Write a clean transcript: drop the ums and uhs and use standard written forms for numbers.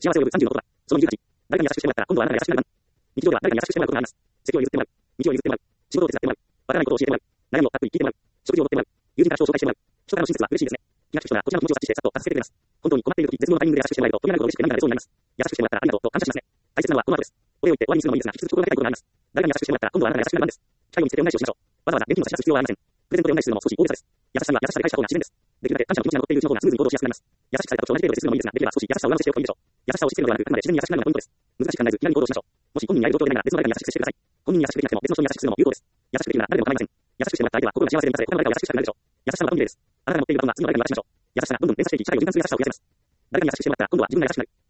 幸せを呼ぶ30の言葉。その28。誰かに優しくしてもらったら今度はあなたが優しくなる番。日常では誰かに優しくしてもらうことがあります。席を譲ってもらう。道を譲ってもらう。仕事を手伝ってもらう。わからないことを教えてもらう。悩みをたっぷり聞いてもらう。食事をおごってもらう。友人から人を紹介してもらう。人からの親切は嬉しいですね。気が利く人ならこちらの気持ちを察知してさっと助けてくれます。本当に困っている時、絶妙なタイミングで優しくしてもらえると、とにかく嬉しくて涙が出そうになります。優しくしてもらったらありがとうと感謝しますね。大切なのはこの後です。これを言って終わりにするのもいいですが、引き続き心がけたいことがあります。誰かに優しくしてもらったら今度はあなたが優しくなる番です。機会を見つけて恩返しをしましょう。わざわざ現金を差し出す必要はありません。プレゼントで恩返しするのも少し大げさです。優しさには優しさで返した方が自然です。できるだけ感謝の気持ちが残っているうちの方がスムーズに行動しやすくなります。優しくされた時と同じ程度でするのもいいですが、できれば少し優しさを上乗せしておくといいでしょう。優しさを押し付けるのではなく、あくまで自然に優しくなるのがポイントです。難しく考えず、気軽に行動しましょう。もし本人に会える状況でないなら別の誰かに優しく接してください。本人に優しくできなくても別の人に優しくするのも有効です。優しくできるなら誰でも構いません。優しくしてもらった相手は心が幸せで満たされ、他の誰かを優しくしたくなるでしょう。優しさはコンビニです。あなたが持っているバトンが次の誰かに渡しましょう。優しさがどんどん連鎖していき、社会を循環する優しさを増やせます。誰かに優しくしてもらったら今度は自分が優しくなる。